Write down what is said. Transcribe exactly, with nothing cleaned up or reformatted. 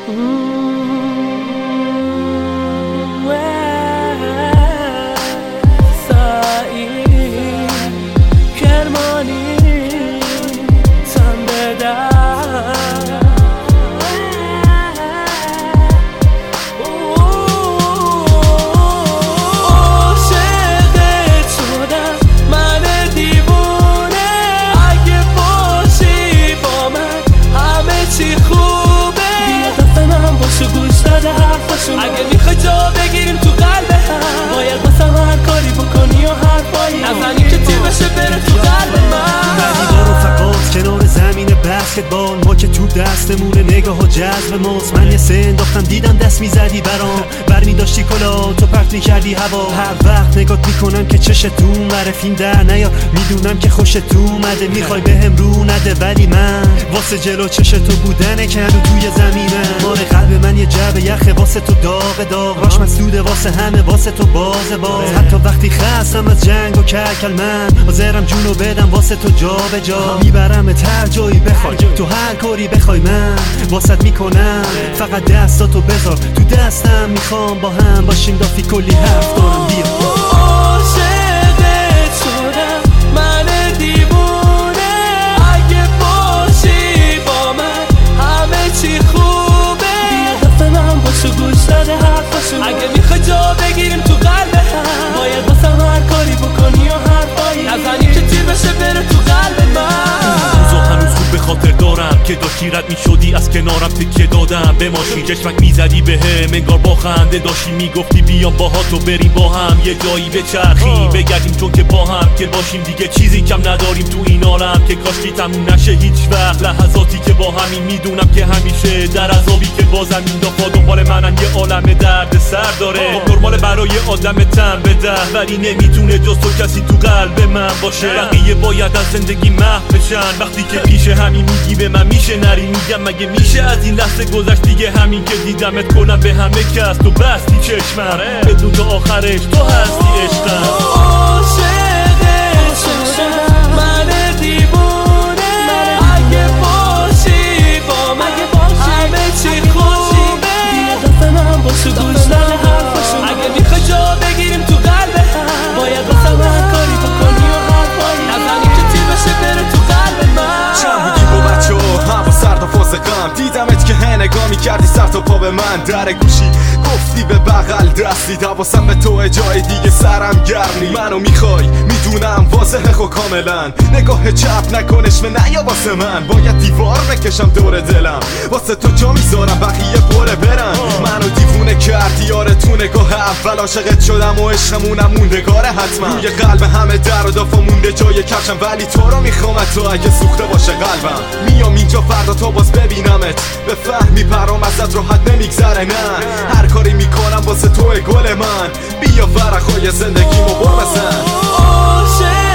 اگه میخوای جا بگیریم تو قلب هم، باید واسم هر کاری بکنی و حرفایی نزنی که تیر بشه بره تو قلب من. با رفقات کنار زمین بسکتبال، ما که تو دستمونه نگاه و جذب ماست. من یه سه انداختم دیدم دست میزدی برام، برمی داشتی کلا تو پرت میکردی هوا. هر وقت نگات میکنم که چشت اونوره، فیلم در نیار میدونم که خوشت اومده. میخوای بهم رو نده ولی من واسه جلو چشتو بودن کندو توی زمینم. مال قلب من یه جعبه یخه واسه تو داغ داغ، راش مسدوده واسه همه واسه تو باز باز. حتی وقتی خستم از جنگ و کلکل من حاضرم جونو بدم واسه تو جا به جا. میبرم هر جایی بخوای، تو هر کاری بخوای من واسط میکنم. فقط دستاتو بذار تو دستم، میخوام با هم باشیم دافی کلی حرف دارم. بیا عاشقت شدم من دیوونه، اگه باشی با من همه چی خوبه. بیا دست من باش و گوش داده حرفاشو، اگه میخوای جا بگیریم تو قلب هم، باید واسم هر کاری بکنی و حرفایی نزنی که تیر بشه بره تو قلب من. به خاطر دارم که داشتی رد می شدی از کنارم تکیه دادم به ماشین، چشمک میزدی به هم انگار با خنده داشتی میگفتی بیام باها تو بریم با هم یه جایی بچرخیم بگردیم، چون که با هم که باشیم دیگه چیزی کم نداریم تو این عالم. که کاشکی تموم نشه هیچ وقت لحظاتی که با همین، میدونم که همیشه در عذابی که بازم این دفعه دنبال منن یه عالم درد سر داره. خب نرمال برای آدم تن بده، ولی نمیتونه جز تو کسی تو قلب من باشه. بقیه باید از زندگی محو بشن، وقتی که پیش همین میگی به من میشه نری، میگم مگه میشه از این لحظه گذشت دیگه. همین که دیدمت کنم به همه کس تو بستی چشمم، بدون تو آخرش تو هستی عشقم. عاشقت شدم من دیوونه، اگه باشی با من همه چی خوبه. بیا دست من باش و گوش داده حرفاشو، اگه میخوای جا بگیریم تو قلب هم، باید واسم هر کاری بکنی و حرفایی نزنی که تیر بشه بره تو قلب من. چند بودی با بچه و هوا سرد و فاز غم، دیدمت که هه نگاه میکردی سر تا پا به من. در گوشی گفتی به بغل دستی، حواسم به تو جای دیگه سرم گرمی. منو میخوای میدونم واضحه خو کاملا، نگاه چپ نکنش به نیا واسه من. باید دیوار بکشم دور دلم واسه تو جا میذارم بقیه پره برن. منو دیوونه کردی آره تو نگاه اول، عاشقت شدم و عشقمونم موندگاره حتما. روی قلب همه در و دافا مونده جای کفشم، ولی تو رو میخوام تو اگه سوخته باشه قلبم. میام اینجا فردا تا باز ببینمت، به فهمی پرام ازت راحت نمیگذره. نه هر کاری میکنم واسه تو گل من، بیا ورقای زندگیمو بر بزن.